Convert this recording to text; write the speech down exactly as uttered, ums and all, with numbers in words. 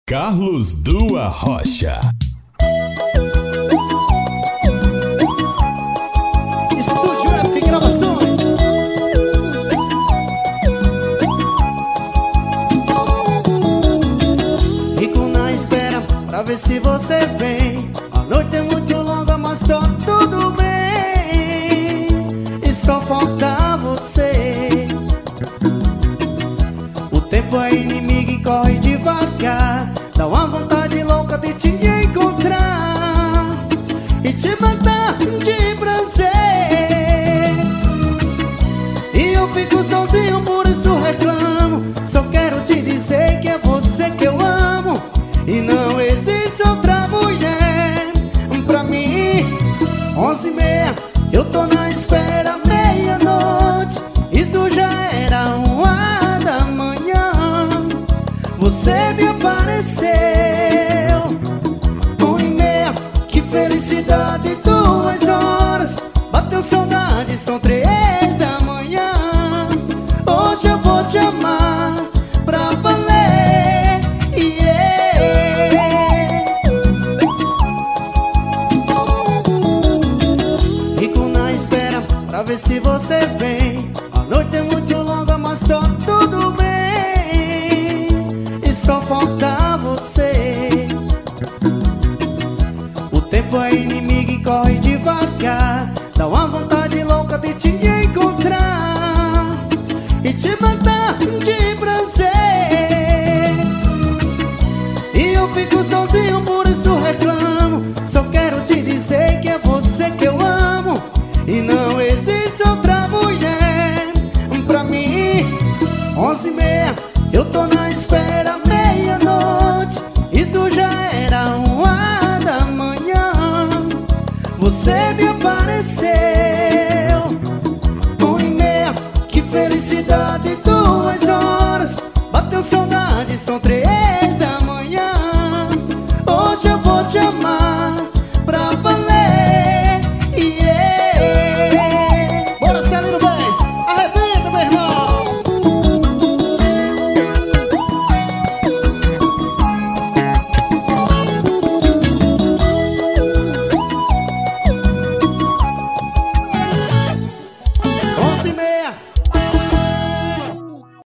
Carlos Dua Rocha. Estúdio F Gravações. Fico na espera pra ver se você vem. A noite é muito longa, mas tá tudo bem. E só falta você. O tempo é inimigo e corre devagar. Dá uma vontade louca de te encontrar e te matar de prazer. E eu fico sozinho, por isso reclamo. Só quero te dizer que é você que eu amo e não existe outra mulher pra mim. Onze e meia, eu tô na espera, meia-noite. Isso já era uma da manhã. Você me apareceu. Um e meia, que felicidade. Duas horas, bateu saudade. São três da manhã. Hoje eu vou te amar pra valer, yeah. Fico na espera pra ver se você vem. A noite é muito longa, mas tá tudo bem. E só falta você. O tempo é inimigo e corre devagar. Dá uma vontade louca de te encontrar e te matar de prazer. E eu fico sozinho, por isso reclamo. Só quero te dizer que é você que eu amo e não existe outra mulher pra mim. Onze e meia, eu tô na espera, meia-noite. Isso já era uma da manhã. Você me apareceu. Um e meia, que felicidade. Duas horas, bateu saudade. São três da manhã. Hoje eu vou te amar